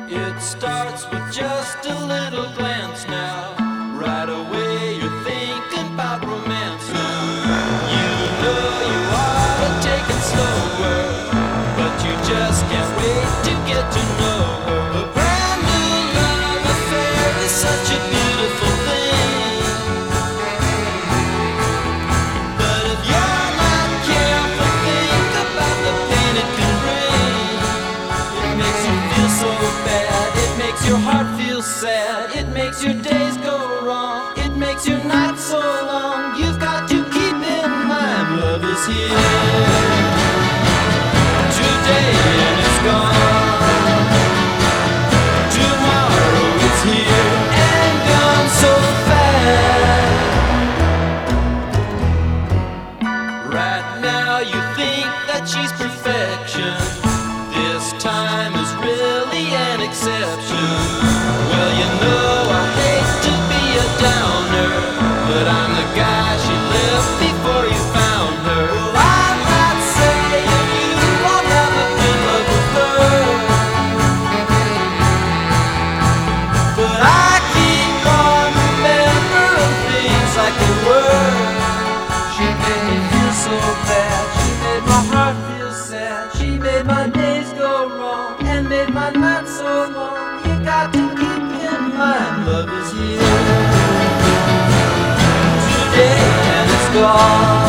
It starts with just a little glance now. Right away you're thinking about romance now. You know you ought to take it slower, but you just can't wait to get to know her. A brand new love affair is such a beautiful thing, but if you're not careful, think about the pain it can bring. It makes you feel so bad, it makes your heart feel sad, it makes your days go wrong, it makes your nights so long. You've got to keep in mind, love is here today and it's gone. Tomorrow it's here and gone so fast. Right now you think that she's perfection. This time is really an exception. Well, you know I hate to be a downer, but I'm the guy she left before you found her. Well, I'm not saying you won't ever be in love with her, but I keep on remembering things like they were. She made me feel so bad, she made my heart feel sad, she made my days go wrong and made my nights so long. You got to keep in mind, love is here today and it's gone.